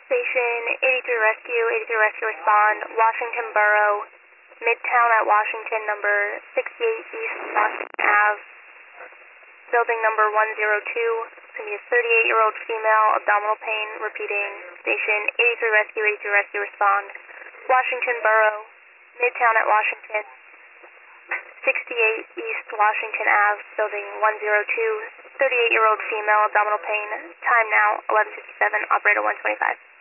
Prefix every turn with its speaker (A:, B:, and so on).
A: Station 83 Rescue, 83 Rescue respond, Washington Borough, Midtown at Washington, number 68 East Washington Ave, building number 102. It's going to be a 38-year-old female, abdominal pain, repeating. Station 83 Rescue, 83 Rescue respond, Washington Borough, Midtown at Washington, 68 East Washington Ave, building 102, 38-year-old female, abdominal pain, time now 11:57, operator 125.